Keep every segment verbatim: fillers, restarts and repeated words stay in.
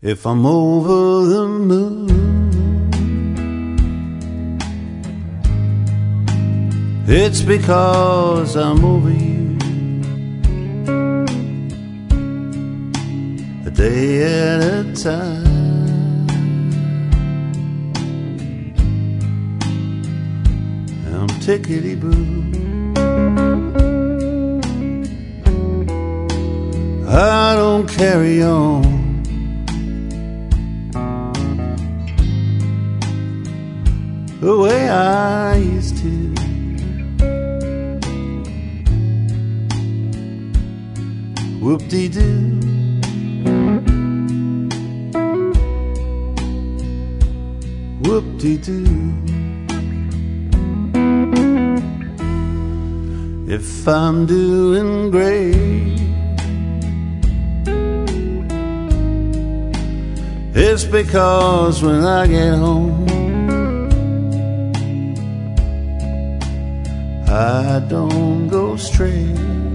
if I'm over the moon. It's because I'm over you, a day at a time. I'm tickety-boo, I don't carry on the way I used to. Whoop-dee-doo, whoop-dee-doo. If I'm doing great, it's because when I get home I don't go straight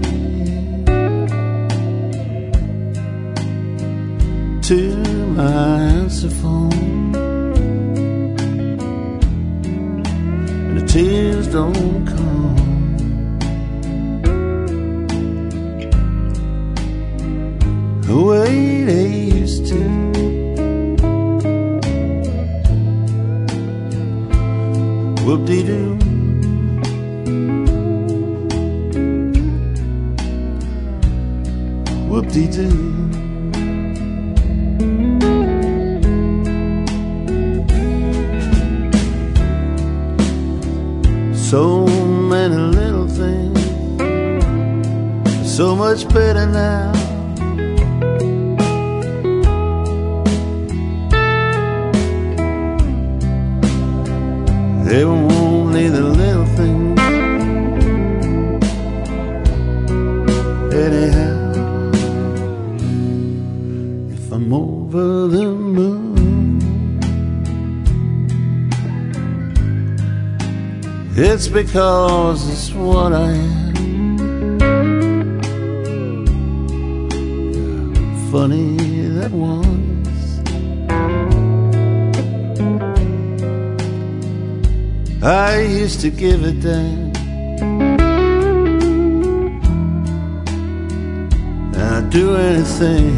to my answer phone, and the tears don't come the way they used to. Whoop-dee-doo, whoop-dee-doo. So many little things, so much better now. They were only the little things anyhow. If I'm over the moon, it's because it's what I am. Funny that once I used to give a damn, and I'd do anything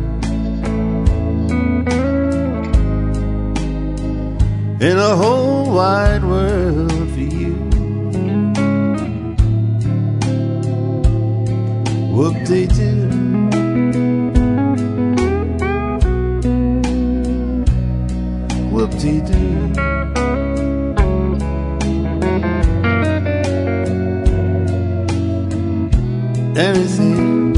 in the whole wide world for you. Whoop-dee-doo, whoop-dee-doo. Anything,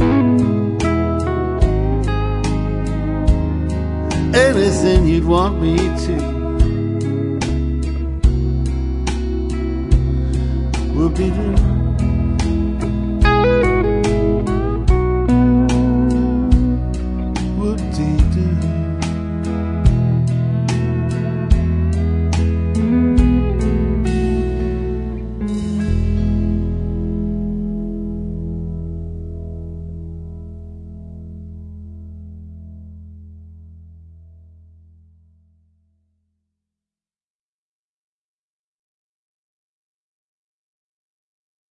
anything you'd want me to. Whoop-dee-doo.